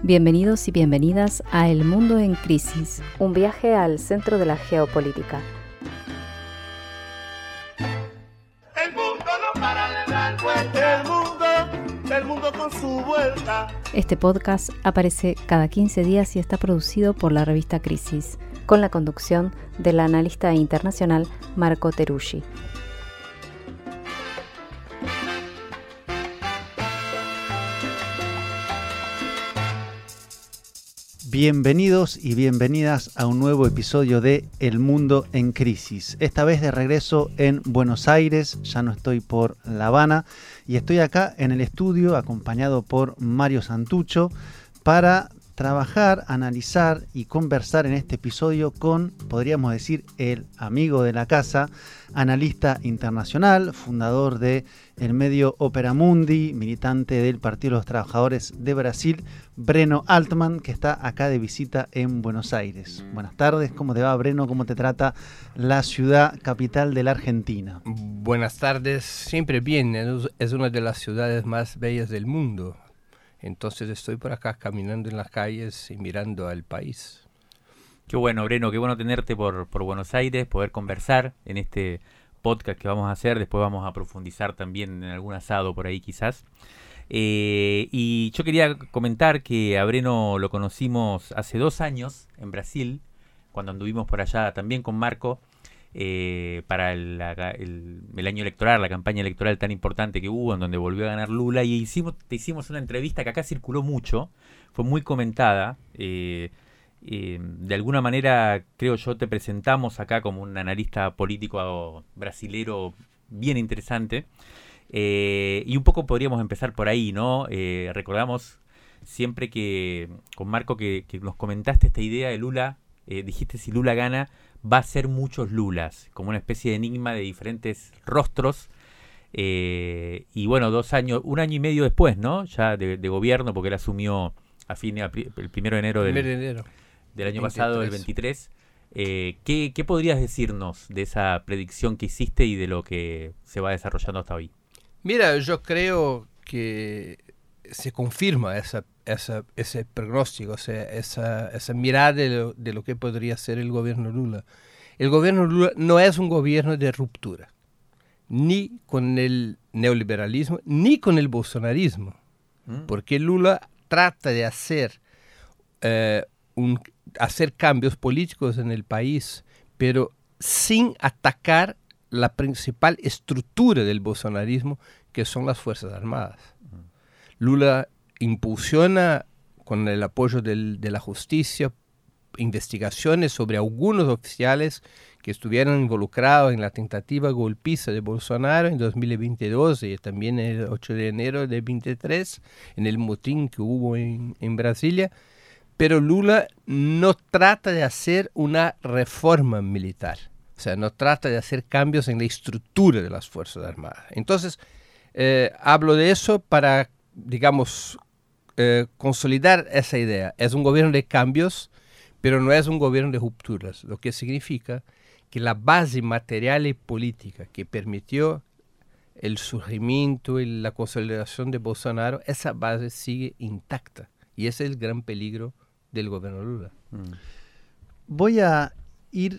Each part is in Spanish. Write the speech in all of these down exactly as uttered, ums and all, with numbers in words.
Bienvenidos y bienvenidas a El Mundo en Crisis, un viaje al centro de la geopolítica. El mundo no para de dar vuelta. El mundo, el mundo con su vuelta. Este podcast aparece cada quince días y está producido por la revista Crisis, con la conducción del analista internacional Marco Teruggi. Bienvenidos y bienvenidas a un nuevo episodio de El Mundo en Crisis. Esta vez de regreso en Buenos Aires, ya no estoy por La Habana y estoy acá en el estudio acompañado por Mario Santucho para trabajar, analizar y conversar en este episodio con, podríamos decir, el amigo de la casa, analista internacional, fundador de el medio Opera Mundi, militante del Partido de los Trabajadores de Brasil, Breno Altman, que está acá de visita en Buenos Aires. Buenas tardes, ¿cómo te va, Breno? ¿Cómo te trata la ciudad capital de la Argentina? Buenas tardes, siempre bien, es una de las ciudades más bellas del mundo. Entonces estoy por acá caminando en las calles y mirando al país. Qué bueno, Breno, qué bueno tenerte por, por Buenos Aires, poder conversar en este podcast que vamos a hacer. Después vamos a profundizar también en algún asado por ahí quizás. Eh, y yo quería comentar que a Breno lo conocimos hace dos años en Brasil, cuando anduvimos por allá también con Marco, eh, para el, el, el año electoral, la campaña electoral tan importante que hubo, en donde volvió a ganar Lula, y hicimos, te hicimos una entrevista que acá circuló mucho, fue muy comentada. Eh, eh, de alguna manera, creo yo, te presentamos acá como un analista político brasilero bien interesante. Eh, y un poco podríamos empezar por ahí, ¿no? Eh, recordamos siempre que con Marco que, que nos comentaste esta idea de Lula, eh, dijiste si Lula gana, va a ser muchos Lulas, como una especie de enigma de diferentes rostros. Eh, y bueno, dos años, un año y medio después, ¿no? Ya de, de gobierno, porque él asumió a fin, a, el primero de enero del, de enero. del año veintitrés. pasado, el veintitrés. Eh, ¿qué, ¿Qué podrías decirnos de esa predicción que hiciste y de lo que se va desarrollando hasta hoy? Mira, yo creo que se confirma esa, esa, ese pronóstico, o sea, esa, esa mirada de lo, de lo que podría ser el gobierno Lula. El gobierno Lula no es un gobierno de ruptura, ni con el neoliberalismo, ni con el bolsonarismo, mm. porque Lula trata de hacer, eh, un, hacer cambios políticos en el país, pero sin atacar la principal estructura del bolsonarismo, que son las Fuerzas Armadas. Lula impulsiona, con el apoyo del, de la justicia, investigaciones sobre algunos oficiales que estuvieron involucrados en la tentativa golpista de Bolsonaro en dos mil veintidós y también el ocho de enero de veintitrés, en el motín que hubo en, en Brasilia. Pero Lula no trata de hacer una reforma militar. O sea, no trata de hacer cambios en la estructura de las Fuerzas Armadas. Entonces, eh, hablo de eso para, digamos, eh, consolidar esa idea. Es un gobierno de cambios, pero no es un gobierno de rupturas, lo que significa que la base material y política que permitió el surgimiento y la consolidación de Bolsonaro, esa base sigue intacta. Y ese es el gran peligro del gobierno Lula. Mm. Voy a ir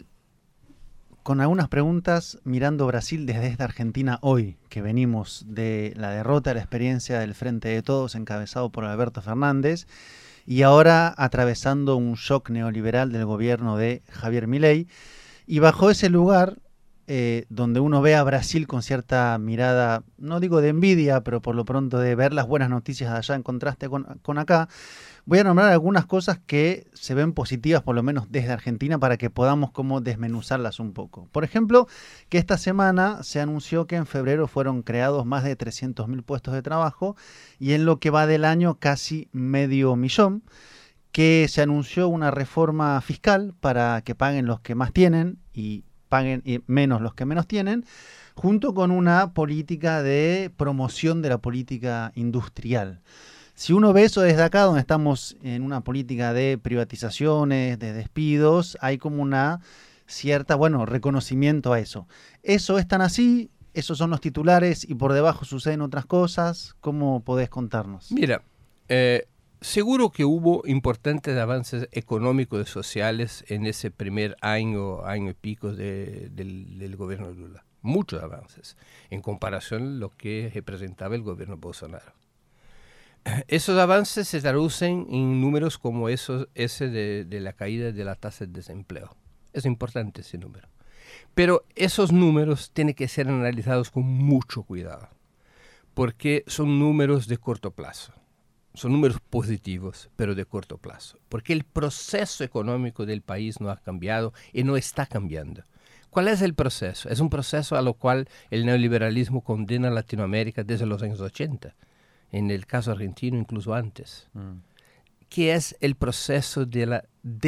con algunas preguntas mirando Brasil desde esta Argentina hoy, que venimos de la derrota de la experiencia del Frente de Todos encabezado por Alberto Fernández y ahora atravesando un shock neoliberal del gobierno de Javier Milei. Y bajo ese lugar, eh, donde uno ve a Brasil con cierta mirada, no digo de envidia, pero por lo pronto de ver las buenas noticias de allá en contraste con, con acá, voy a nombrar algunas cosas que se ven positivas, por lo menos desde Argentina, para que podamos como desmenuzarlas un poco. Por ejemplo, que esta semana se anunció que en febrero fueron creados más de trescientos mil puestos de trabajo y en lo que va del año casi medio millón, que se anunció una reforma fiscal para que paguen los que más tienen y paguen menos los que menos tienen, junto con una política de promoción de la política industrial. Si uno ve eso desde acá, donde estamos en una política de privatizaciones, de despidos, hay como una cierta, bueno, reconocimiento a eso. ¿Eso es tan así? ¿Esos son los titulares y por debajo suceden otras cosas? ¿Cómo podés contarnos? Mira, eh, seguro que hubo importantes avances económicos y sociales en ese primer año, año y pico de, del, del gobierno Lula. Muchos avances en comparación a lo que representaba el gobierno Bolsonaro. Esos avances se traducen en números como esos, ese de, de la caída de la tasa de desempleo. Es importante ese número. Pero esos números tienen que ser analizados con mucho cuidado, porque son números de corto plazo. Son números positivos, pero de corto plazo. Porque el proceso económico del país no ha cambiado y no está cambiando. ¿Cuál es el proceso? Es un proceso a lo cual el neoliberalismo condena a Latinoamérica desde los años ochenta. En el caso argentino, incluso antes. Mm. Que es el proceso de la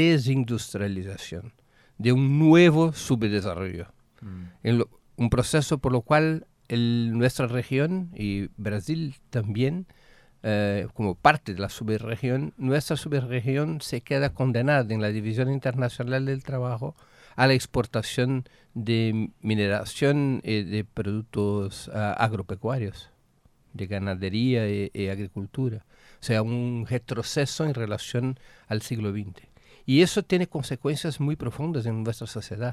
desindustrialización, de un nuevo subdesarrollo. Mm. En lo, un proceso por lo cual el, nuestra región, y Brasil también, eh, como parte de la subregión, nuestra subregión se queda condenada en la División Internacional del Trabajo a la exportación de mineración y de productos uh, agropecuarios, de ganadería y, y agricultura. O sea, un retroceso en relación al siglo veinte. Y eso tiene consecuencias muy profundas en nuestra sociedad.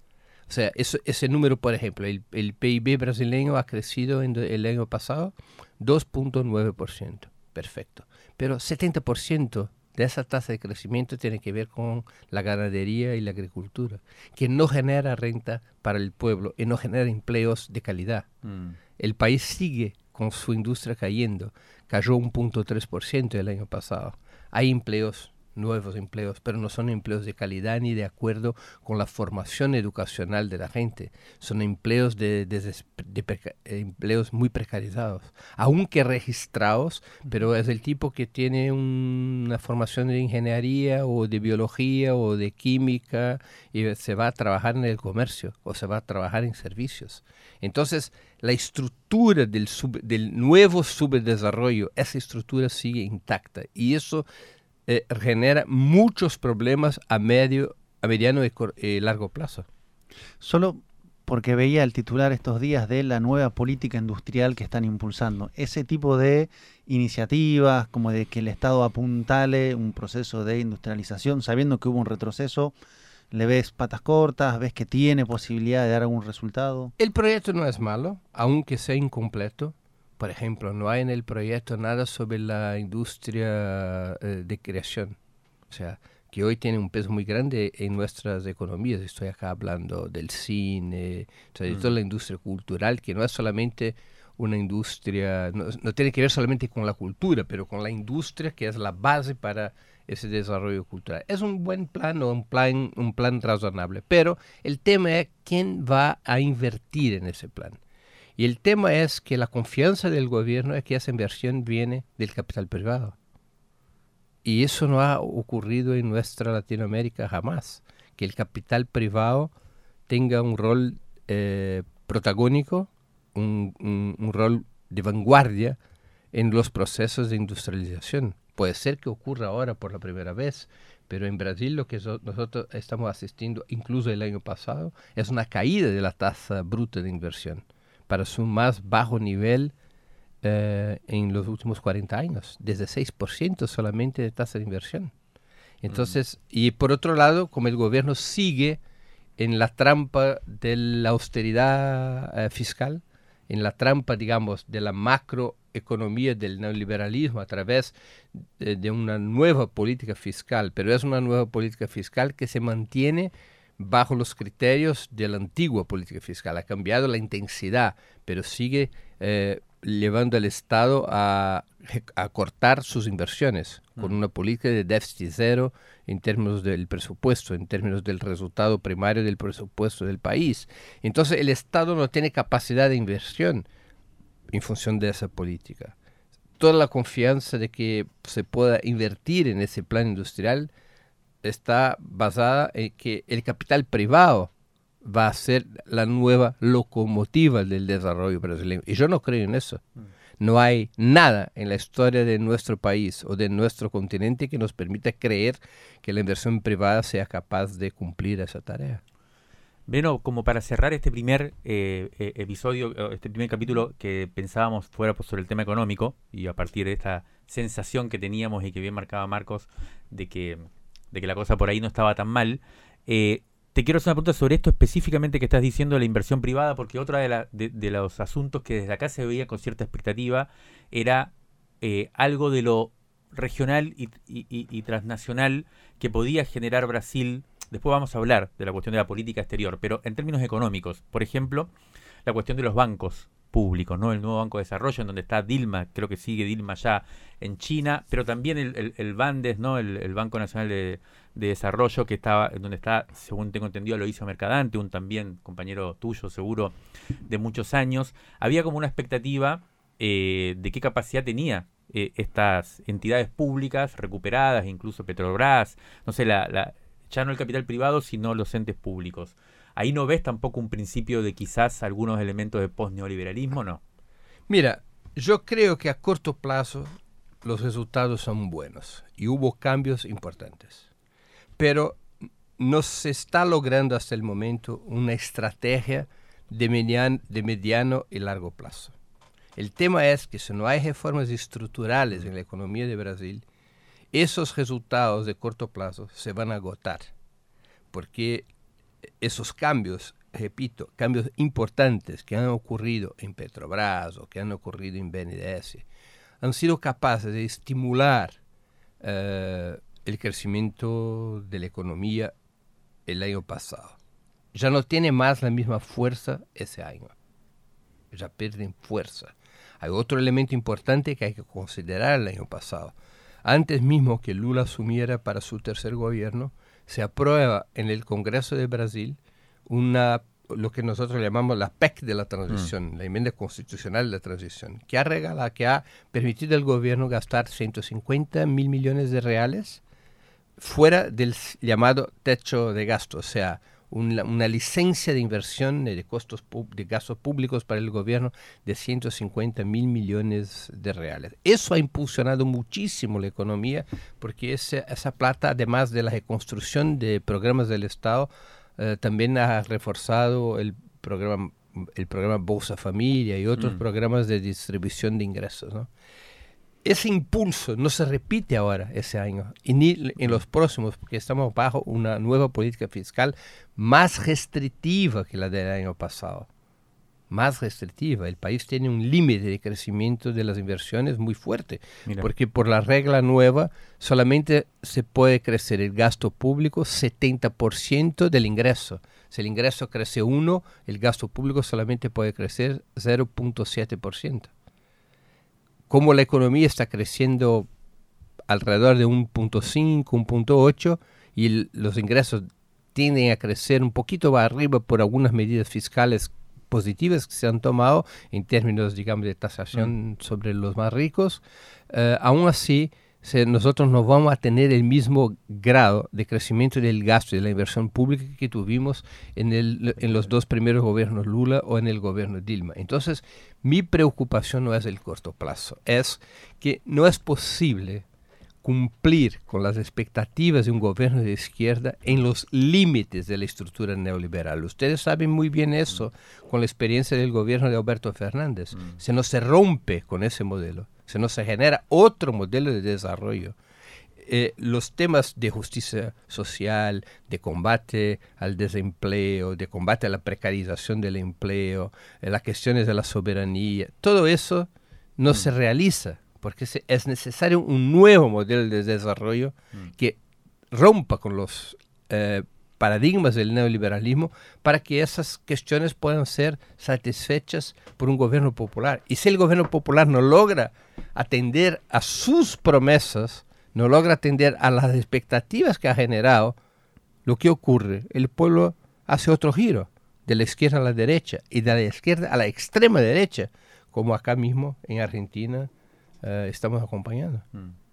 O sea, eso, ese número, por ejemplo, el, el P I B brasileño ha crecido en el año pasado dos punto nueve por ciento. Perfecto. Pero setenta por ciento de esa tasa de crecimiento tiene que ver con la ganadería y la agricultura, que no genera renta para el pueblo y no genera empleos de calidad. Mm. El país sigue con su industria cayendo. Cayó un punto tres por ciento el año pasado. Hay empleos, nuevos empleos, pero no son empleos de calidad ni de acuerdo con la formación educacional de la gente. Son empleos, de, de, de, de preca, empleos muy precarizados, aunque registrados, pero es el tipo que tiene un, una formación de ingeniería o de biología o de química y se va a trabajar en el comercio o se va a trabajar en servicios. Entonces, la estructura del, sub, del nuevo subdesarrollo, esa estructura sigue intacta y eso Eh, genera muchos problemas a medio, a mediano y eh, largo plazo. Solo porque veía el titular estos días de la nueva política industrial que están impulsando. Ese tipo de iniciativas, como de que el Estado apuntale un proceso de industrialización, sabiendo que hubo un retroceso, ¿le ves patas cortas? ¿Ves que tiene posibilidad de dar algún resultado? El proyecto no es malo, aunque sea incompleto. Por ejemplo, no hay en el proyecto nada sobre la industria eh, de creación, o sea, que hoy tiene un peso muy grande en nuestras economías. Estoy acá hablando del cine, o sea, de mm. toda la industria cultural, que no es solamente una industria, no, no tiene que ver solamente con la cultura, pero con la industria que es la base para ese desarrollo cultural. Es un buen plan o un plan, un plan razonable, pero el tema es quién va a invertir en ese plan. Y el tema es que la confianza del gobierno es que esa inversión viene del capital privado. Y eso no ha ocurrido en nuestra Latinoamérica jamás. Que el capital privado tenga un rol eh, protagónico, un, un, un rol de vanguardia en los procesos de industrialización. Puede ser que ocurra ahora por la primera vez, pero en Brasil lo que so, nosotros estamos asistiendo, incluso el año pasado, es una caída de la tasa bruta de inversión para su más bajo nivel eh, en los últimos cuarenta años, desde seis por ciento solamente de tasa de inversión. Entonces, mm. y por otro lado, como el gobierno sigue en la trampa de la austeridad eh, fiscal, en la trampa, digamos, de la macroeconomía del neoliberalismo a través de, de una nueva política fiscal, pero es una nueva política fiscal que se mantiene bajo los criterios de la antigua política fiscal. Ha cambiado la intensidad, pero sigue eh, llevando al Estado a, a cortar sus inversiones mm. con una política de déficit cero en términos del presupuesto, en términos del resultado primario del presupuesto del país. Entonces el Estado no tiene capacidad de inversión en función de esa política. Toda la confianza de que se pueda invertir en ese plan industrial está basada en que el capital privado va a ser la nueva locomotiva del desarrollo brasileño. Y yo no creo en eso. No hay nada en la historia de nuestro país o de nuestro continente que nos permita creer que la inversión privada sea capaz de cumplir esa tarea. Bueno, como para cerrar este primer eh, episodio, este primer capítulo que pensábamos fuera sobre el tema económico, y a partir de esta sensación que teníamos y que bien marcaba Marcos de que, de que la cosa por ahí no estaba tan mal. Eh, te quiero hacer una pregunta sobre esto específicamente que estás diciendo de la inversión privada, porque otro de, la, de, de los asuntos que desde acá se veía con cierta expectativa era eh, algo de lo regional y, y, y, y transnacional que podía generar Brasil. Después vamos a hablar de la cuestión de la política exterior, pero en términos económicos, por ejemplo, la cuestión de los bancos públicos, ¿no? El nuevo Banco de Desarrollo, en donde está Dilma, creo que sigue Dilma ya en China, pero también el, el, el Bandes, ¿no? El, el Banco Nacional de, de Desarrollo, que estaba, donde está, según tengo entendido, lo hizo Mercadante, un también compañero tuyo, seguro, de muchos años. Había como una expectativa eh, de qué capacidad tenía eh, estas entidades públicas recuperadas, incluso Petrobras, no sé, la, la, ya no el capital privado, sino los entes públicos. ¿Ahí no ves tampoco un principio de quizás algunos elementos de post-neoliberalismo, no? Mira, yo creo que a corto plazo los resultados son buenos y hubo cambios importantes. Pero no se está logrando hasta el momento una estrategia de mediano, de mediano y largo plazo. El tema es que si no hay reformas estructurales en la economía de Brasil, esos resultados de corto plazo se van a agotar. Porque esos cambios, repito, cambios importantes que han ocurrido en Petrobras o que han ocurrido en B N D E S, han sido capaces de estimular uh, el crecimiento de la economía el año pasado. Ya no tiene más la misma fuerza ese año. Ya pierden fuerza. Hay otro elemento importante que hay que considerar el año pasado. Antes mismo que Lula asumiera para su tercer gobierno, se aprueba en el Congreso de Brasil una, lo que nosotros llamamos la P E C de la transición, mm. la enmienda constitucional de la transición, que ha regalado, que ha permitido al gobierno gastar ciento cincuenta mil millones de reales fuera del llamado techo de gasto, o sea, una, una licencia de inversión de costos de gastos públicos para el gobierno de ciento cincuenta mil millones de reales. Eso ha impulsionado muchísimo la economía porque ese, esa plata, además de la reconstrucción de programas del Estado, eh, también ha reforzado el programa, el programa Bolsa Familia y otros mm. programas de distribución de ingresos, ¿no? Ese impulso no se repite ahora ese año y ni en los próximos, porque estamos bajo una nueva política fiscal más restrictiva que la del año pasado. Más restrictiva. El país tiene un límite de crecimiento de las inversiones muy fuerte, Mira. porque por la regla nueva solamente se puede crecer el gasto público setenta por ciento del ingreso. Si el ingreso crece uno, el gasto público solamente puede crecer cero punto siete por ciento. Como la economía está creciendo alrededor de uno punto cinco, uno punto ocho y el, los ingresos tienden a crecer un poquito más arriba por algunas medidas fiscales positivas que se han tomado en términos, digamos, de tasación mm. sobre los más ricos, eh, aún así se, nosotros no vamos a tener el mismo grado de crecimiento del gasto y de la inversión pública que tuvimos en, el, en los dos primeros gobiernos Lula o en el gobierno Dilma. Entonces, mi preocupación no es el corto plazo, es que no es posible cumplir con las expectativas de un gobierno de izquierda en los límites de la estructura neoliberal. Ustedes saben muy bien eso mm. con la experiencia del gobierno de Alberto Fernández. Mm. Se no se rompe con ese modelo, se no se genera otro modelo de desarrollo. Eh, los temas de justicia social, de combate al desempleo, de combate a la precarización del empleo, eh, las cuestiones de la soberanía, todo eso no mm. se realiza. Porque es necesario un nuevo modelo de desarrollo mm. que rompa con los eh, paradigmas del neoliberalismo para que esas cuestiones puedan ser satisfechas por un gobierno popular. Y si el gobierno popular no logra atender a sus promesas, no logra atender a las expectativas que ha generado, lo que ocurre, el pueblo hace otro giro, de la izquierda a la derecha y de la izquierda a la extrema derecha, como acá mismo en Argentina, Uh, estamos acompañando.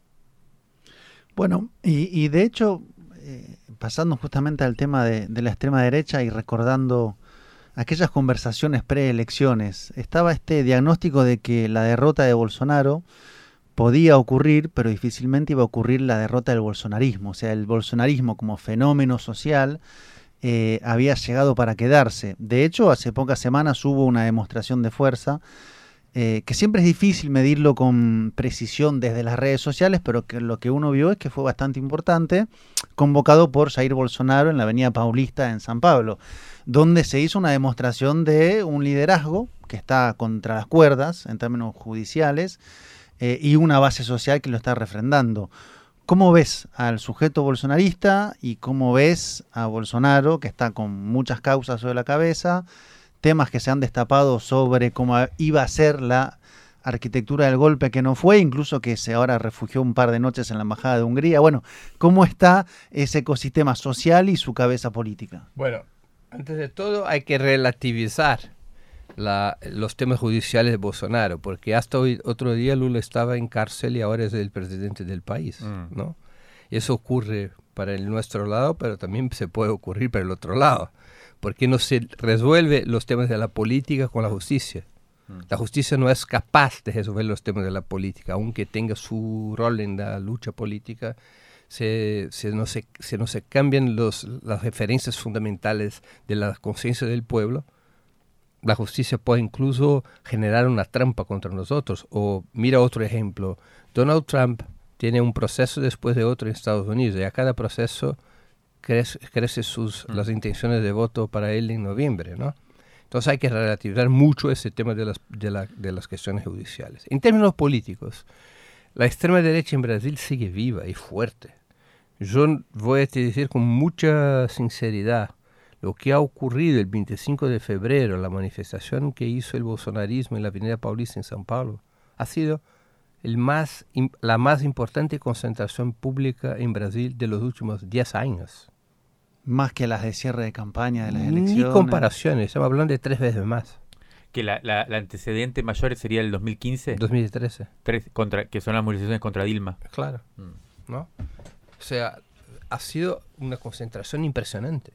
Bueno, y, y de hecho, eh, pasando justamente al tema de, de la extrema derecha y recordando aquellas conversaciones preelecciones, estaba este diagnóstico de que la derrota de Bolsonaro podía ocurrir, pero difícilmente iba a ocurrir la derrota del bolsonarismo. O sea, el bolsonarismo como fenómeno social eh, había llegado para quedarse. De hecho, hace pocas semanas hubo una demostración de fuerza eh, que siempre es difícil medirlo con precisión desde las redes sociales, pero que lo que uno vio es que fue bastante importante, convocado por Jair Bolsonaro en la Avenida Paulista en San Pablo, donde se hizo una demostración de un liderazgo que está contra las cuerdas en términos judiciales eh, y una base social que lo está refrendando. ¿Cómo ves al sujeto bolsonarista y cómo ves a Bolsonaro, que está con muchas causas sobre la cabeza, temas que se han destapado sobre cómo iba a ser la arquitectura del golpe que no fue, incluso que se ahora refugió un par de noches en la Embajada de Hungría? Bueno, ¿cómo está ese ecosistema social y su cabeza política? Bueno, antes de todo hay que relativizar La, los temas judiciales de Bolsonaro, porque hasta hoy, otro día Lula estaba en cárcel y ahora es el presidente del país, mm. ¿no? Eso ocurre para el nuestro lado, pero también se puede ocurrir para el otro lado, porque no se resuelve los temas de la política con la justicia. Mm. La justicia no es capaz de resolver los temas de la política, aunque tenga su rol en la lucha política. Se, se, no, se, se no se cambian los, las referencias fundamentales de la conciencia del pueblo. La justicia puede incluso generar una trampa contra nosotros. O mira otro ejemplo, Donald Trump tiene un proceso después de otro en Estados Unidos y a cada proceso crece, crece sus, mm. las intenciones de voto para él en noviembre, ¿no? Entonces hay que relativizar mucho ese tema de las, de, la, de las cuestiones judiciales. En términos políticos, la extrema derecha en Brasil sigue viva y fuerte. Yo voy a te decir con mucha sinceridad, lo que ha ocurrido el veinticinco de febrero, la manifestación que hizo el bolsonarismo en la Avenida Paulista en São Paulo, ha sido el más, la más importante concentración pública en Brasil de los últimos diez años. Más que las de cierre de campaña de las elecciones. Ni comparaciones, estamos hablando de tres veces más. Que la, la, la antecedente mayor sería el dos mil quince. dos mil trece. Tres, contra, que son las movilizaciones contra Dilma. Claro, mm. ¿no? O sea, ha sido una concentración impresionante.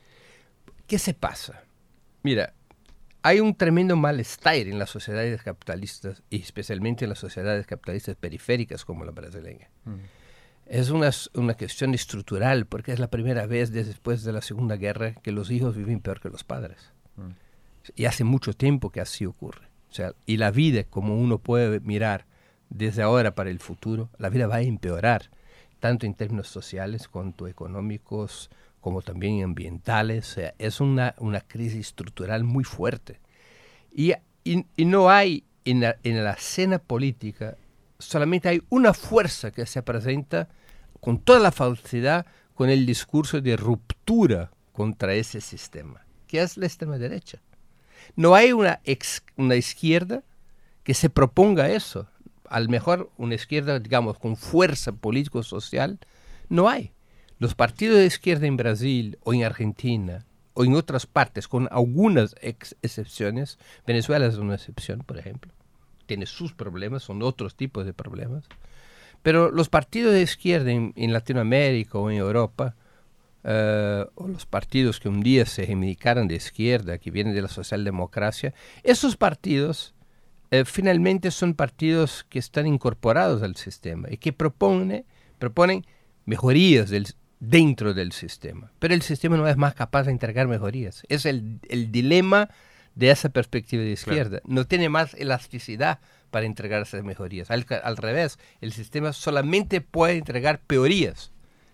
¿Qué se pasa? Mira, hay un tremendo malestar en las sociedades capitalistas y especialmente en las sociedades capitalistas periféricas como la brasileña. Mm. Es una, una cuestión estructural porque es la primera vez después de la Segunda Guerra que los hijos viven peor que los padres. Mm. Y hace mucho tiempo que así ocurre. O sea, y la vida, como uno puede mirar desde ahora para el futuro, la vida va a empeorar, tanto en términos sociales cuanto económicos, como también ambientales. O sea, es una, una crisis estructural muy fuerte. Y, y, y no hay en la, en la escena política, solamente hay una fuerza que se presenta con toda la falsedad, con el discurso de ruptura contra ese sistema, que es la extrema derecha. No hay una, ex, una izquierda que se proponga eso. A lo mejor una izquierda, digamos, con fuerza político-social, no hay. Los partidos de izquierda en Brasil o en Argentina o en otras partes, con algunas ex excepciones, Venezuela es una excepción, por ejemplo, tiene sus problemas, son otros tipos de problemas, pero los partidos de izquierda en, en Latinoamérica o en Europa, uh, o los partidos que un día se reivindicaron de izquierda, que vienen de la socialdemocracia, esos partidos uh, finalmente son partidos que están incorporados al sistema y que propone, proponen mejorías del dentro del sistema, pero el sistema no es más capaz de entregar mejorías. Es el, el dilema de esa perspectiva de izquierda. Claro. No tiene más elasticidad para entregar esas mejorías. Al, al revés, el sistema solamente puede entregar peorías.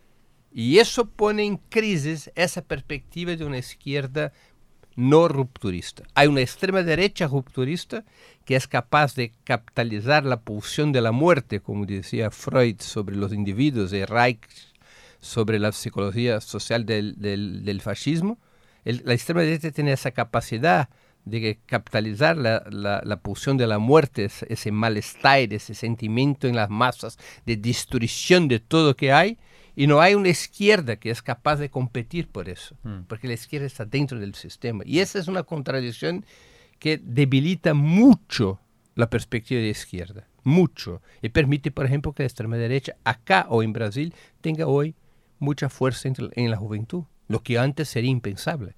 Y eso pone en crisis esa perspectiva de una izquierda no rupturista. Hay una extrema derecha rupturista que es capaz de capitalizar la pulsión de la muerte, como decía Freud sobre los individuos, de Reich sobre la psicología social del, del, del fascismo. El, la extrema derecha tiene esa capacidad de capitalizar la, la, la pulsión de la muerte, ese, ese malestar, ese sentimiento en las masas de destrucción de todo que hay, y no hay una izquierda que es capaz de competir por eso, mm. porque la izquierda está dentro del sistema. Y esa es una contradicción que debilita mucho la perspectiva de izquierda, mucho, y permite, por ejemplo, que la extrema derecha acá o en Brasil tenga hoy mucha fuerza en, en la juventud, lo que antes sería impensable.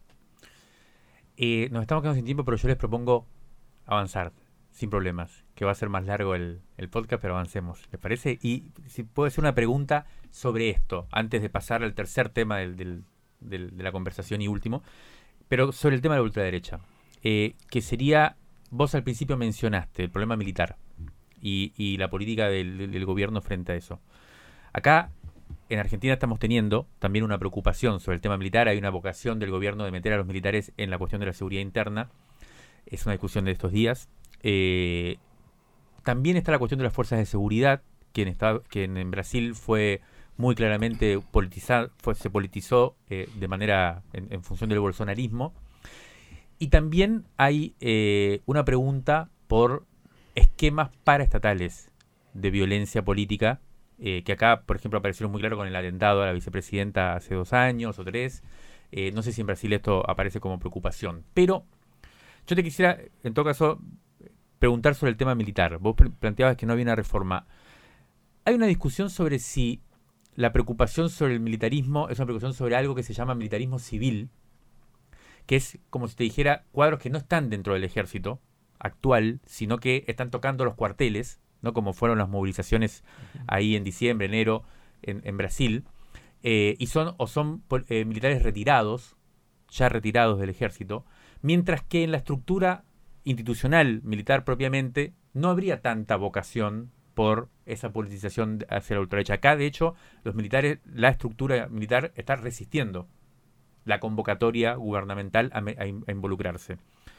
Eh, nos estamos quedando sin tiempo, pero yo les propongo avanzar sin problemas, que va a ser más largo el, el podcast, pero avancemos, ¿les parece? Y si puedo hacer una pregunta sobre esto, antes de pasar al tercer tema del, del, del, de la conversación y último, pero sobre el tema de la ultraderecha, eh, que sería vos al principio mencionaste el problema militar y, y la política del, del gobierno frente a eso. Acá en Argentina estamos teniendo también una preocupación sobre el tema militar. Hay una vocación del gobierno de meter a los militares en la cuestión de la seguridad interna. Es una discusión de estos días. Eh, también está la cuestión de las fuerzas de seguridad, que en, Estado, que en, en Brasil fue muy claramente politizado, fue, se politizó eh, de manera en, en función del bolsonarismo. Y también hay eh, una pregunta por esquemas paraestatales de violencia política, eh, que acá, por ejemplo, aparecieron muy claro con el atentado a la vicepresidenta hace dos años o tres. Eh, no sé si en Brasil esto aparece como preocupación. Pero yo te quisiera, en todo caso, preguntar sobre el tema militar. Vos planteabas que no había una reforma. Hay una discusión sobre si la preocupación sobre el militarismo es una preocupación sobre algo que se llama militarismo civil, que es como si te dijera cuadros que no están dentro del ejército actual, sino que están tocando los cuarteles, ¿no? Como fueron las movilizaciones ahí en diciembre, enero, en, en Brasil, eh, y son o son eh, militares retirados, ya retirados del ejército, mientras que en la estructura institucional militar propiamente no habría tanta vocación por esa politización hacia la ultraderecha. Acá, de hecho, los militares, la estructura militar está resistiendo la convocatoria gubernamental a, a, a involucrarse.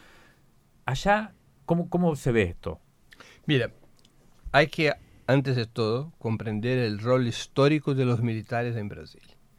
Allá, ¿cómo, ¿cómo se ve esto? Mira, hay que, antes de todo, comprender el rol histórico de los militares en Brasil.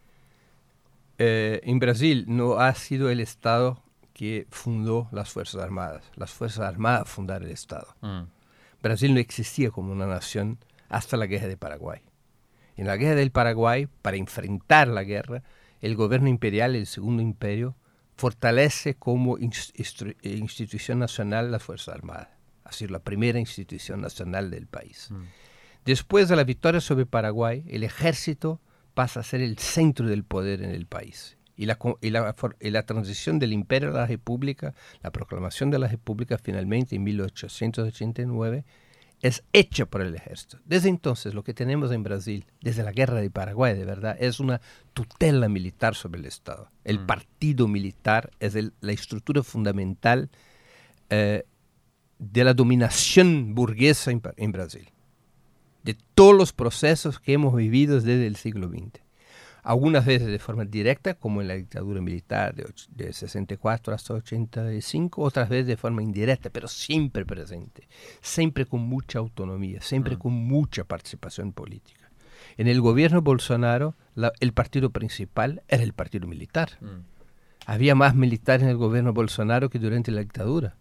Eh, en Brasil no ha sido el Estado que fundó las Fuerzas Armadas. Las Fuerzas Armadas fundaron el Estado. Mm. Brasil no existía como una nación hasta la Guerra de Paraguay. En la Guerra del Paraguay, para enfrentar la guerra, el gobierno imperial, el Segundo Imperio, fortalece como instru- institución nacional las Fuerzas Armadas, así la primera institución nacional del país. Mm. Después de la victoria sobre Paraguay, el ejército pasa a ser el centro del poder en el país. Y la, y, la, y la transición del imperio a la república, la proclamación de la república finalmente en mil ochocientos ochenta y nueve, es hecha por el ejército. Desde entonces lo que tenemos en Brasil, desde la guerra de Paraguay de verdad, es una tutela militar sobre el Estado. El mm. partido militar es el, la estructura fundamental eh, de la dominación burguesa en, en Brasil, de todos los procesos que hemos vivido desde el siglo veinte. Algunas veces de forma directa, como en la dictadura militar de, de sesenta y cuatro hasta ochenta y cinco, otras veces de forma indirecta, pero siempre presente, siempre con mucha autonomía, siempre mm. con mucha participación política. En el gobierno Bolsonaro, la, el partido principal era el partido militar. Mm. Había más militares en el gobierno Bolsonaro que durante la dictadura.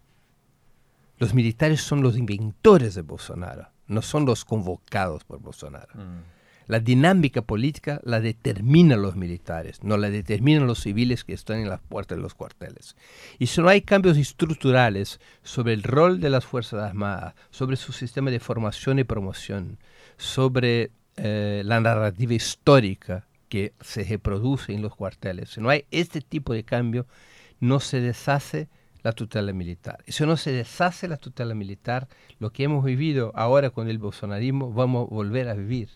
Los militares son los inventores de Bolsonaro, no son los convocados por Bolsonaro. Mm. La dinámica política la determinan los militares, no la determinan los civiles que están en las puertas de los cuarteles. Y si no hay cambios estructurales sobre el rol de las Fuerzas Armadas, sobre su sistema de formación y promoción, sobre eh, la narrativa histórica que se reproduce en los cuarteles, si no hay este tipo de cambio, no se deshace la tutela militar. Y si no se deshace la tutela militar, lo que hemos vivido ahora con el bolsonarismo, vamos a volver a vivir.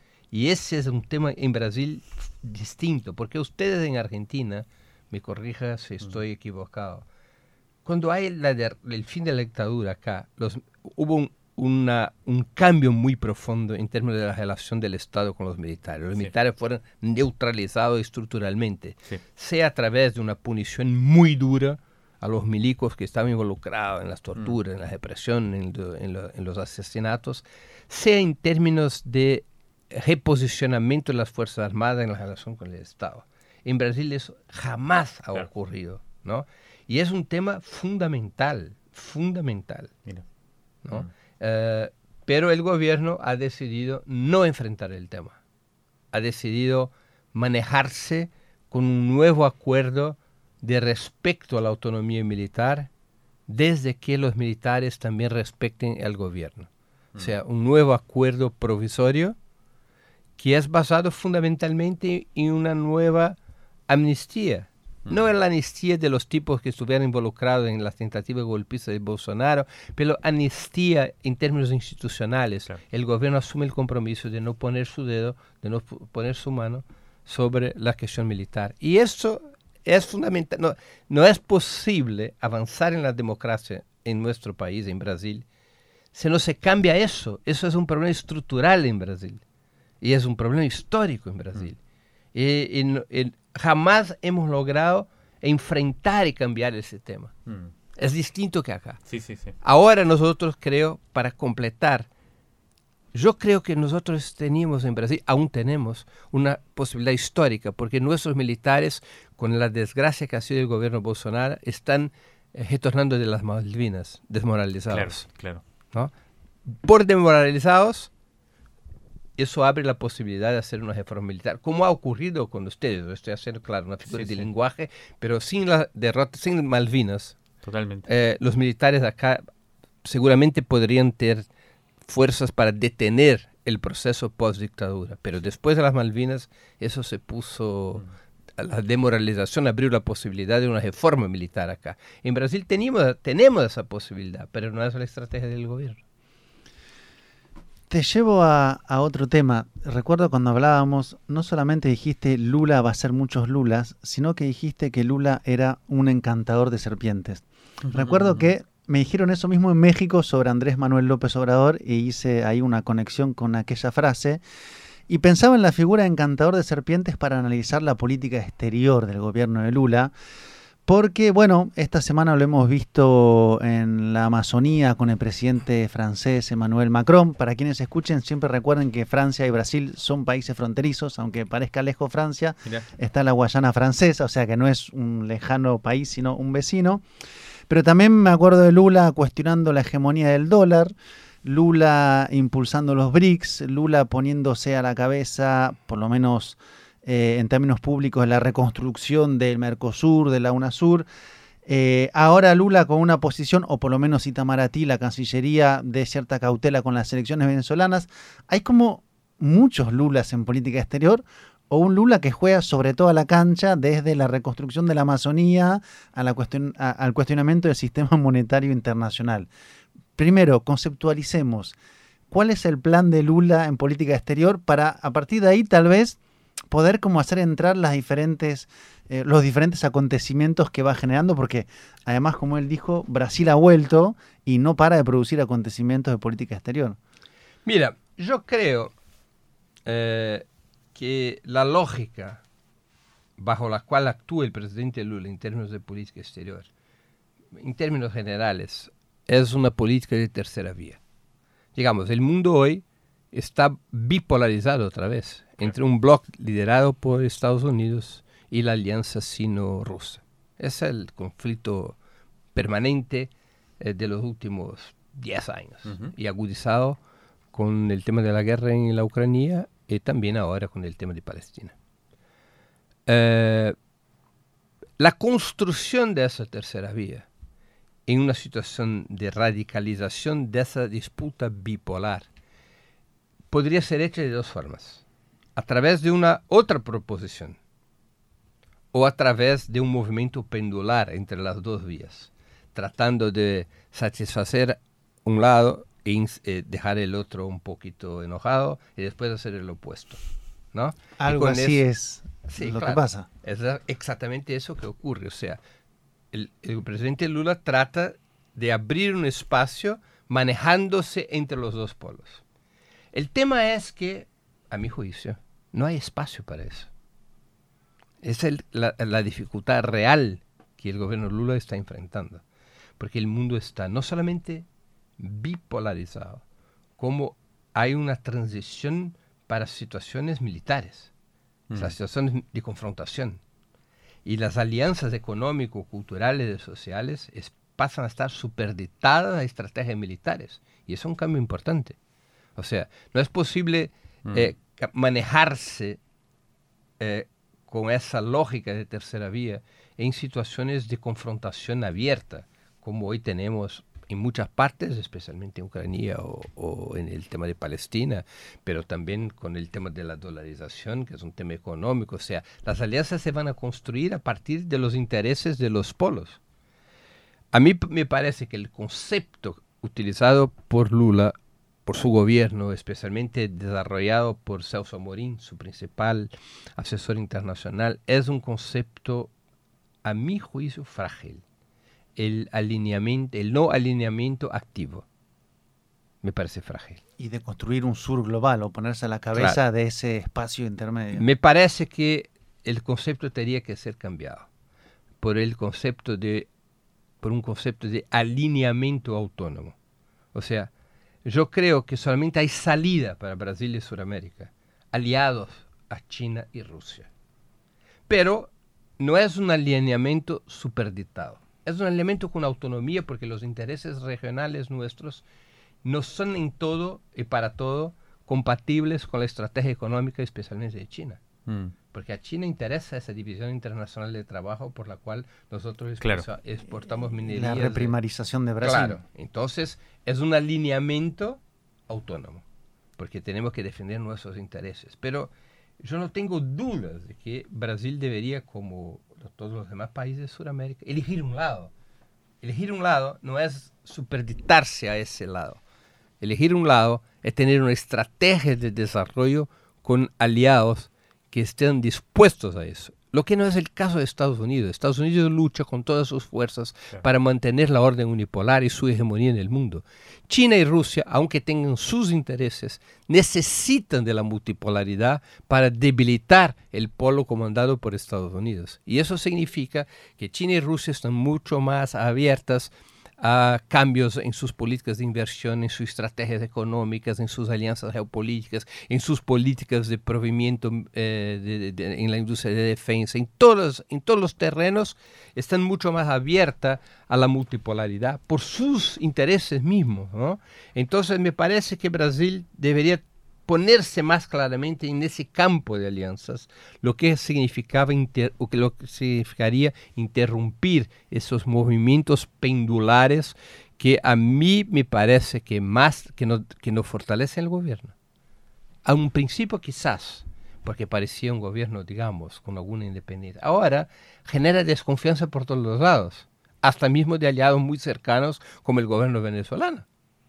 Y ese es un tema en Brasil distinto, porque ustedes en Argentina, me corrija si estoy equivocado, cuando hay la de, el fin de la dictadura acá, los, hubo un, una, un cambio muy profundo en términos de la relación del Estado con los militares. Los sí. militares fueron neutralizados estructuralmente, sí. sea a través de una punición muy dura a los milicos que estaban involucrados en las torturas, mm. en la represión, en, lo, en, lo, en los asesinatos, sea en términos de reposicionamiento de las Fuerzas Armadas en la relación con el Estado. En Brasil eso jamás ha claro. ocurrido, ¿no? Y es un tema fundamental, fundamental, Mira. ¿no? Mm. Uh, pero el gobierno ha decidido no enfrentar el tema. Ha decidido manejarse con un nuevo acuerdo de respeto a la autonomía militar desde que los militares también respeten al gobierno. Mm. O sea, un nuevo acuerdo provisorio que es basado fundamentalmente en una nueva amnistía. Mm. No en la amnistía de los tipos que estuvieron involucrados en las tentativas golpistas de Bolsonaro, pero amnistía en términos institucionales. Claro. El gobierno asume el compromiso de no poner su dedo, de no poner su mano sobre la cuestión militar. Y eso es fundamental. No, no es posible avanzar en la democracia en nuestro país, en Brasil, si no se cambia eso, eso es un problema estructural en Brasil. Y es un problema histórico en Brasil. Mm. Y, y, y jamás hemos logrado enfrentar y cambiar ese tema. Mm. Es distinto que acá. Sí, sí, sí. Ahora nosotros creo, para completar, yo creo que nosotros teníamos en Brasil, aún tenemos, una posibilidad histórica, porque nuestros militares, con la desgracia que ha sido el gobierno Bolsonaro, están eh, retornando de las Malvinas, desmoralizados. Claro, claro. ¿No? Por desmoralizados, eso abre la posibilidad de hacer una reforma militar, como ha ocurrido con ustedes. Estoy haciendo, claro, una figura sí, de sí. lenguaje, pero sin la derrota, sin Malvinas, totalmente. Eh, los militares acá seguramente podrían tener fuerzas para detener el proceso post-dictadura, pero después de las Malvinas eso se puso... Mm. La demoralización abrió la posibilidad de una reforma militar acá. En Brasil tenemos, tenemos esa posibilidad, pero no es la estrategia del gobierno. Te llevo a, a otro tema. Recuerdo cuando hablábamos, no solamente dijiste Lula va a ser muchos Lulas, sino que dijiste que Lula era un encantador de serpientes. Uh-huh. Recuerdo que me dijeron eso mismo en México sobre Andrés Manuel López Obrador y hice ahí una conexión con aquella frase. Y pensaba en la figura de encantador de serpientes para analizar la política exterior del gobierno de Lula, porque, bueno, esta semana lo hemos visto en la Amazonía con el presidente francés Emmanuel Macron. Para quienes escuchen, siempre recuerden que Francia y Brasil son países fronterizos, aunque parezca lejos Francia, Mirá. Está la Guayana francesa, o sea que no es un lejano país, sino un vecino. Pero también me acuerdo de Lula cuestionando la hegemonía del dólar, Lula impulsando los B R I C S, Lula poniéndose a la cabeza, por lo menos eh, en términos públicos, la reconstrucción del Mercosur, de la UNASUR. Eh, ahora Lula con una posición, o por lo menos Itamaraty, la Cancillería, de cierta cautela con las elecciones venezolanas. Hay como muchos Lulas en política exterior, o un Lula que juega sobre toda la cancha desde la reconstrucción de la Amazonía a la cuestión, a, al cuestionamiento del sistema monetario internacional. Primero, conceptualicemos cuál es el plan de Lula en política exterior para, a partir de ahí, tal vez, poder como hacer entrar las diferentes, eh, los diferentes acontecimientos que va generando, porque además, como él dijo, Brasil ha vuelto y no para de producir acontecimientos de política exterior. Mira, yo creo eh, que la lógica bajo la cual actúa el presidente Lula en términos de política exterior, en términos generales, es una política de tercera vía. Digamos, el mundo hoy está bipolarizado otra vez entre un bloque liderado por Estados Unidos y la alianza sino-rusa. Es el conflicto permanente eh, de los últimos diez años uh-huh. y agudizado con el tema de la guerra en la Ucrania y también ahora con el tema de Palestina. Eh, la construcción de esa tercera vía en una situación de radicalización de esa disputa bipolar podría ser hecha de dos formas. A través de una otra proposición o a través de un movimiento pendular entre las dos vías, tratando de satisfacer un lado e eh, dejar el otro un poquito enojado y después hacer el opuesto, ¿no? Algo así eso, es sí, lo claro, que pasa. Es exactamente eso que ocurre. O sea, el, el presidente Lula trata de abrir un espacio manejándose entre los dos polos. El tema es que, a mi juicio, no hay espacio para eso. Es el, la, la dificultad real que el gobierno Lula está enfrentando. Porque el mundo está no solamente bipolarizado, como hay una transición para situaciones militares, mm. las situaciones de confrontación. Y las alianzas económico-culturales y sociales es, pasan a estar superditadas a estrategias militares. Y eso es un cambio importante. O sea, no es posible mm. eh, manejarse eh, con esa lógica de tercera vía en situaciones de confrontación abierta, como hoy tenemos en muchas partes, especialmente en Ucrania o, o en el tema de Palestina, pero también con el tema de la dolarización, que es un tema económico. O sea, las alianzas se van a construir a partir de los intereses de los polos. A mí me parece que el concepto utilizado por Lula, por su gobierno, especialmente desarrollado por Celso Amorín, su principal asesor internacional, es un concepto, a mi juicio, frágil. el alineamiento, el no alineamiento activo. Me parece frágil. Y de construir un sur global o ponerse a la cabeza claro. de ese espacio intermedio. Me parece que el concepto tendría que ser cambiado por el concepto de, por un concepto de alineamiento autónomo. O sea, yo creo que solamente hay salida para Brasil y Sudamérica, aliados a China y Rusia. Pero no es un alineamiento superditado. Es un alineamiento con autonomía porque los intereses regionales nuestros no son en todo y para todo compatibles con la estrategia económica, especialmente de China. Mm. Porque a China interesa esa división internacional de trabajo por la cual nosotros claro. exportamos minería. La reprimarización de Brasil. Claro, entonces es un alineamiento autónomo, porque tenemos que defender nuestros intereses. Pero yo no tengo dudas de que Brasil debería, como todos los demás países de Sudamérica, elegir un lado. Elegir un lado no es superditarse a ese lado. Elegir un lado es tener una estrategia de desarrollo con aliados que estén dispuestos a eso. Lo que no es el caso de Estados Unidos. Estados Unidos lucha con todas sus fuerzas claro. para mantener la orden unipolar y su hegemonía en el mundo. China y Rusia, aunque tengan sus intereses, necesitan de la multipolaridad para debilitar el polo comandado por Estados Unidos. Y eso significa que China y Rusia están mucho más abiertas a cambios en sus políticas de inversión, en sus estrategias económicas, en sus alianzas geopolíticas, en sus políticas de provimiento eh, de, de, de, en la industria de defensa, en todos, en todos los terrenos están mucho más abiertas a la multipolaridad por sus intereses mismos, ¿no? Entonces me parece que Brasil debería ponerse más claramente en ese campo de alianzas, lo que significaba inter, o que lo que significaría interrumpir esos movimientos pendulares que a mí me parece que más que no, que no fortalecen el gobierno. A un principio quizás, porque parecía un gobierno, digamos, con alguna independencia. Ahora genera desconfianza por todos los lados, hasta mismo de aliados muy cercanos como el gobierno venezolano.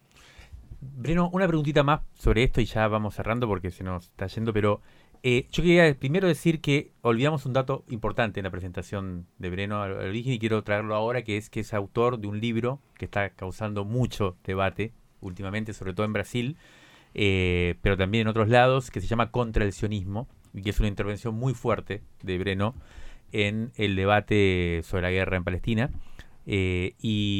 Breno, una preguntita más sobre esto y ya vamos cerrando porque se nos está yendo, pero eh, yo quería primero decir que olvidamos un dato importante en la presentación de Breno al origen y quiero traerlo ahora, que es que es autor de un libro que está causando mucho debate últimamente, sobre todo en Brasil, eh, pero también en otros lados, que se llama Contra el sionismo, y que es una intervención muy fuerte de Breno en el debate sobre la guerra en Palestina. Eh,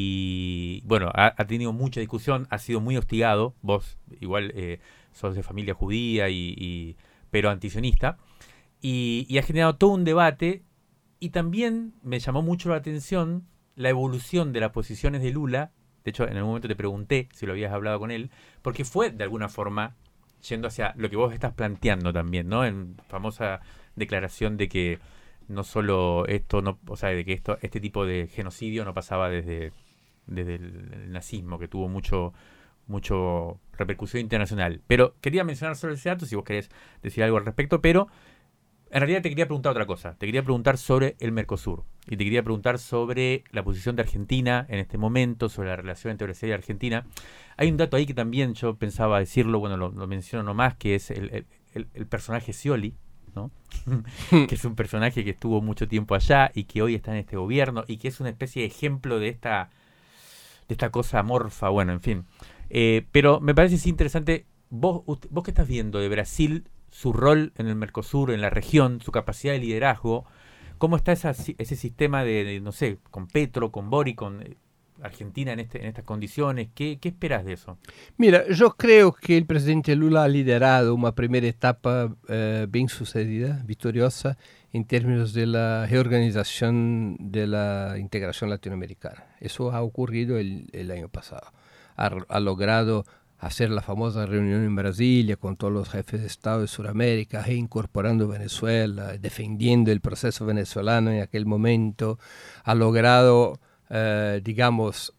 y bueno, ha, ha tenido mucha discusión, ha sido muy hostigado. Vos igual eh, sos de familia judía y, y pero antisionista y, y ha generado todo un debate. Y también me llamó mucho la atención la evolución de las posiciones de Lula. De hecho, en algún momento te pregunté si lo habías hablado con él, porque fue de alguna forma yendo hacia lo que vos estás planteando también, ¿no? En famosa declaración de que no solo esto, no, o sea, de que esto, este tipo de genocidio no pasaba desde, desde el, el nazismo, que tuvo mucho, mucho repercusión internacional. Pero quería mencionar sobre ese dato, si vos querés decir algo al respecto, pero en realidad te quería preguntar otra cosa. Te quería preguntar sobre el Mercosur. Y te quería preguntar sobre la posición de Argentina en este momento, sobre la relación entre Brasil y Argentina. Hay un dato ahí que también yo pensaba decirlo, bueno, lo, lo menciono nomás, que es el, el, el personaje Scioli, ¿no? que es un personaje que estuvo mucho tiempo allá y que hoy está en este gobierno y que es una especie de ejemplo de esta de esta cosa amorfa, bueno, en fin. Eh, pero me parece sí interesante, vos, usted, vos que estás viendo de Brasil, su rol en el Mercosur, en la región, su capacidad de liderazgo, ¿cómo está esa, ese sistema de, de, no sé, con Petro, con Boric, con Argentina en, este, en estas condiciones? ¿Qué, ¿Qué esperas de eso? Mira, yo creo que el presidente Lula ha liderado una primera etapa eh, bien sucedida, victoriosa, en términos de la reorganización de la integración latinoamericana. Eso ha ocurrido el, el año pasado. Ha, ha logrado hacer la famosa reunión en Brasilia con todos los jefes de Estado de Sudamérica, reincorporando Venezuela, defendiendo el proceso venezolano en aquel momento. Ha logrado Uh, digamos,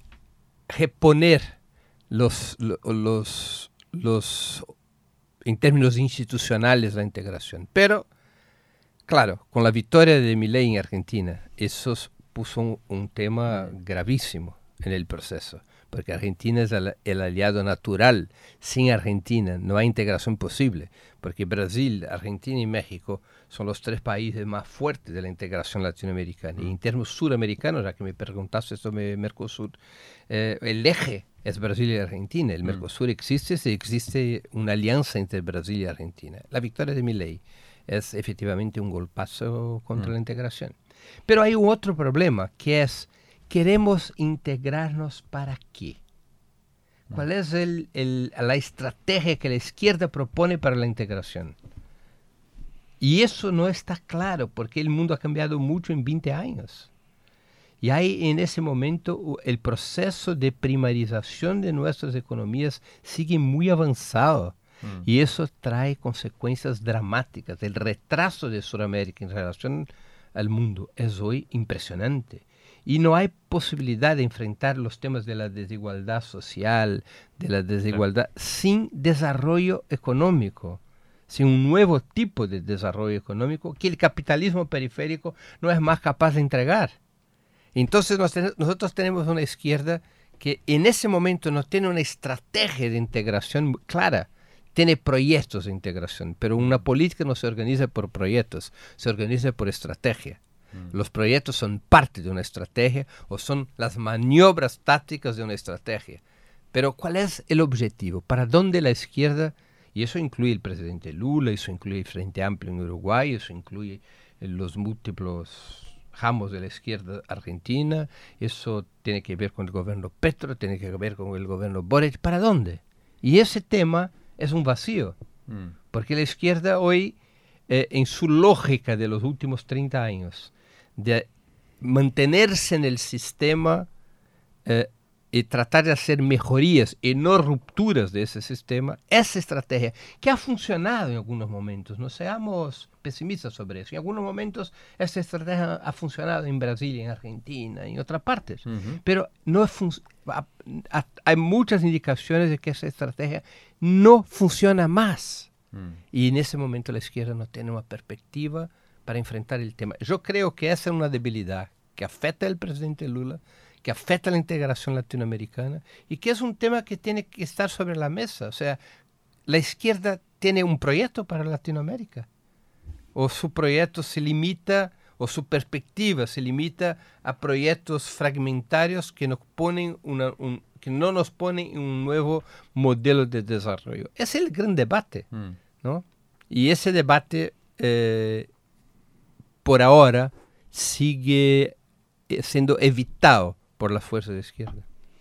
reponer los, los, los, en términos institucionales la integración. Pero, claro, con la victoria de Milei en Argentina, eso puso un, un tema gravísimo en el proceso, porque Argentina es el, el aliado natural. Sin Argentina no hay integración posible, porque Brasil, Argentina y México son los tres países más fuertes de la integración latinoamericana. Y en términos suramericanos, ya que me preguntaste sobre Mercosur, eh, el eje es Brasil y Argentina. El Mercosur existe si existe una alianza entre Brasil y Argentina. La victoria de Milei es efectivamente un golpazo contra mm. la integración. Pero hay un otro problema, que es, ¿queremos integrarnos para qué? ¿Cuál es el, el, la estrategia que la izquierda propone para la integración? Y eso no está claro, porque el mundo ha cambiado mucho en veinte años. Y hay en ese momento el proceso de primarización de nuestras economías sigue muy avanzado. Mm. Y eso trae consecuencias dramáticas. El retraso de Sudamérica en relación al mundo es hoy impresionante. Y no hay posibilidad de enfrentar los temas de la desigualdad social, de la desigualdad, sí. sin desarrollo económico, sin un nuevo tipo de desarrollo económico que el capitalismo periférico no es más capaz de entregar. Entonces nos ten- nosotros tenemos una izquierda que en ese momento no tiene una estrategia de integración clara. Tiene proyectos de integración, pero una política no se organiza por proyectos, se organiza por estrategia. Mm. Los proyectos son parte de una estrategia o son las maniobras tácticas de una estrategia. Pero ¿cuál es el objetivo? ¿Para dónde la izquierda? Y eso incluye el presidente Lula, eso incluye el Frente Amplio en Uruguay, eso incluye los múltiples ramos de la izquierda argentina, eso tiene que ver con el gobierno Petro, tiene que ver con el gobierno Boric. ¿Para dónde? Y ese tema es un vacío, mm. porque la izquierda hoy, eh, en su lógica de los últimos treinta años, de mantenerse en el sistema eh, y tratar de hacer mejorías y no rupturas de ese sistema, esa estrategia que ha funcionado en algunos momentos, no seamos pesimistas sobre eso, en algunos momentos esa estrategia ha funcionado en Brasil, en Argentina, en otras partes, uh-huh. pero no fun- ha, ha, hay muchas indicaciones de que esa estrategia no funciona más. Mm. Y en ese momento la izquierda no tiene una perspectiva para enfrentar el tema. Yo creo que esa es una debilidad que afecta al presidente Lula, que afecta a la integración latinoamericana y que es un tema que tiene que estar sobre la mesa. O sea, la izquierda tiene un proyecto para Latinoamérica, o su proyecto se limita, o su perspectiva se limita a proyectos fragmentarios que nos ponen una, un, que no nos ponen en un nuevo modelo de desarrollo. Es el gran debate, mm. ¿no? Y ese debate, eh, por ahora, sigue siendo evitado por las fuerzas de izquierda.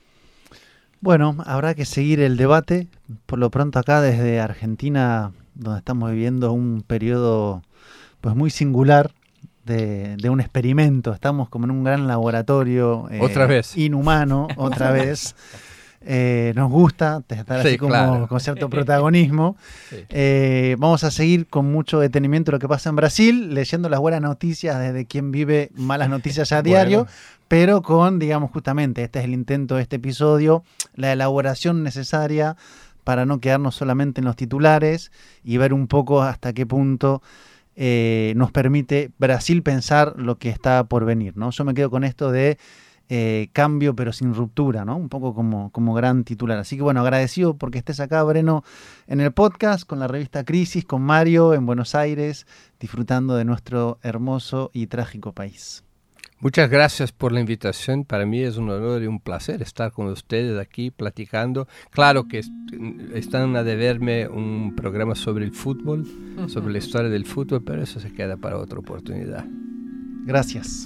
Bueno, habrá que seguir el debate. Por lo pronto acá desde Argentina, donde estamos viviendo un periodo pues muy singular de, de un experimento. Estamos como en un gran laboratorio eh, otra vez inhumano, otra vez. Eh, nos gusta estar sí, así como claro. con cierto protagonismo. Sí. Eh, vamos a seguir con mucho detenimiento lo que pasa en Brasil, leyendo las buenas noticias desde quien vive malas noticias a diario, bueno. pero con, digamos, justamente, este es el intento de este episodio, la elaboración necesaria para no quedarnos solamente en los titulares y ver un poco hasta qué punto eh, nos permite Brasil pensar lo que está por venir, ¿no? Yo me quedo con esto de Eh, cambio pero sin ruptura, ¿no? Un poco como, como gran titular. Así que bueno, agradecido porque estés acá, Breno, en el podcast, con la revista Crisis, con Mario en Buenos Aires, disfrutando de nuestro hermoso y trágico país. Muchas gracias por la invitación. Para mí es un honor y un placer estar con ustedes aquí platicando. Claro que est- están a deberme un programa sobre el fútbol, sobre la historia del fútbol, pero eso se queda para otra oportunidad. Gracias.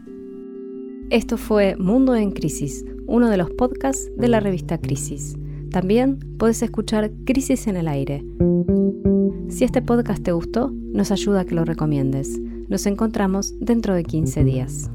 Esto fue Mundo en Crisis, uno de los podcasts de la revista Crisis. También puedes escuchar Crisis en el Aire. Si este podcast te gustó, nos ayuda a que lo recomiendes. Nos encontramos dentro de quince días.